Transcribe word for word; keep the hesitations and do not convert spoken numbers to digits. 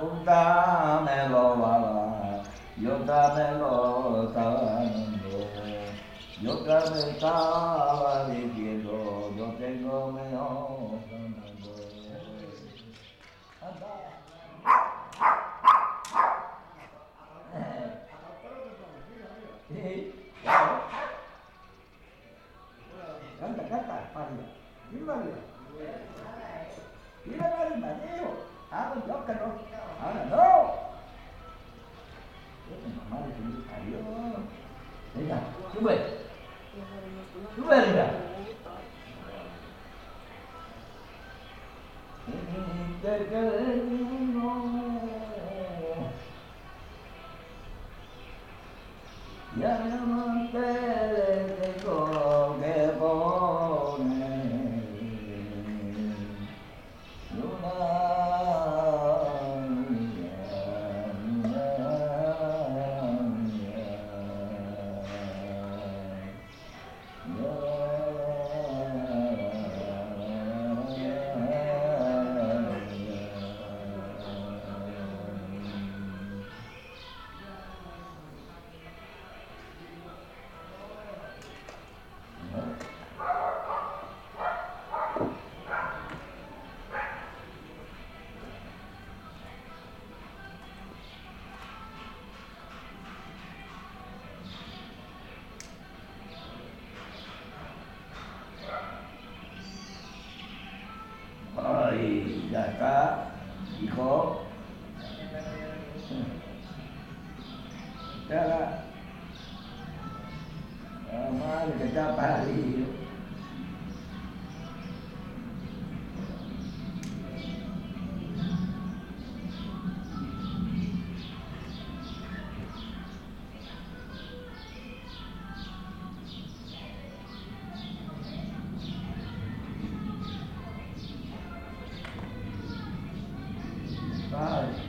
dámelo, bala, yo dámelo, estaba dando. Yo otra vez estaba diciendo, yo tengo mejor ganando. Sí, claro. Canta, canta, María. Dile María. Dile María, María. Ah, yo que no. Ahora no. Yo tengo madre que me parió. Venga, sube. Sube, venga. Ya no te tengo que poner Ay, ya está, hijo. Ya, la madre que está parido. Vale.